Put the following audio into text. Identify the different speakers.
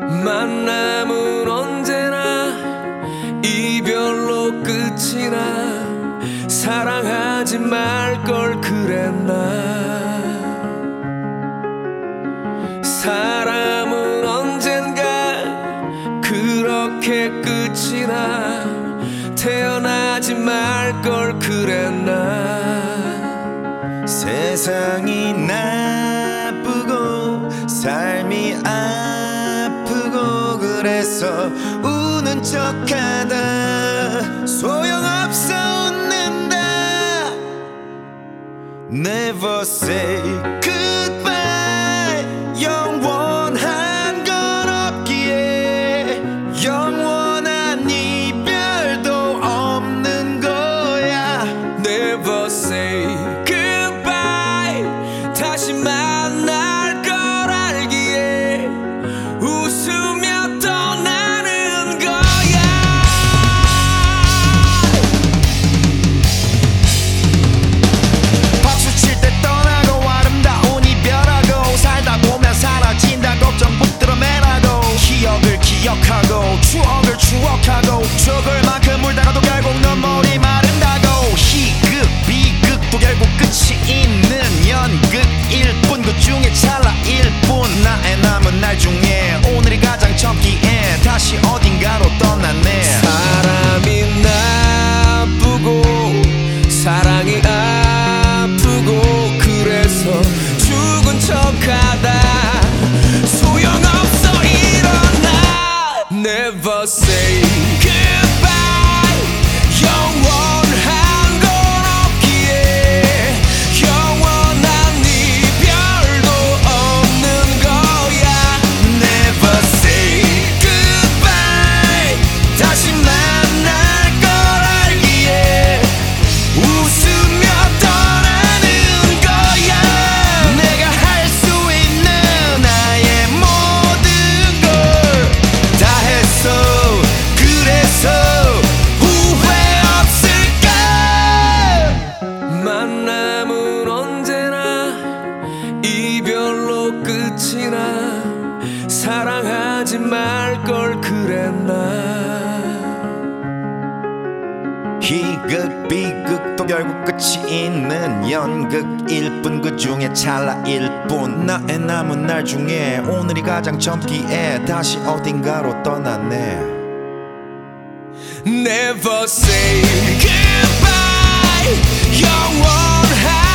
Speaker 1: 만남은 언제나 이별로 끝이 나. 사랑하지 말걸 그랬나. 사람은 언젠가 그렇게 끝이 나. 태어나지 말걸 그랬나.
Speaker 2: 세상이 나쁘고 삶이 아프고 그래서 우는 척하다 소용없어 웃는다. Never say goodbye. 영원한 건 없기에 영원한 이별도 없는 거야.
Speaker 1: Never say goodbye. 다시 만날 걸 알기에 웃으며 떠나는 거야.
Speaker 2: 박수 칠 때 떠나고 아름다운 이별하고 살다 보면 사라진다 걱정 붙들어 매라고 기억을 기억하고 추억을 추억하고 죽을 만큼 울다가도 결국 눈물이 마른다고 희극 비극도 결국 끝이 있는 연극일 뿐 그 중에 찰나일 뿐 나의 남은 날 중에 오늘이 가장 젊기에 다시 어딘가로 떠났네.
Speaker 1: 사람이 나쁘고 사랑이 아프고 그래서 죽은 척하다 소용없어 일어나. Never say goodbye. 영원한 건 없기에 영원한 이별도 없는 거야.
Speaker 2: Never say
Speaker 1: goodbye. 다시 만날 걸 알기에 웃으며 떠나는 거야.
Speaker 2: 내가 할 수 있는 나의 모든 걸 다 했어. 그래서 후회 없을까.
Speaker 1: 만남은 언제나 이별로 끝이 나. 사랑하지 말걸 그랬나.
Speaker 2: 희극 비극도 결국 끝이 있는 연극일 뿐 그 중에 찰나일 뿐 나의 남은 날 중에 오늘이 가장 젊기에 다시 어딘가로 떠났네.
Speaker 1: Never say goodbye. 영원한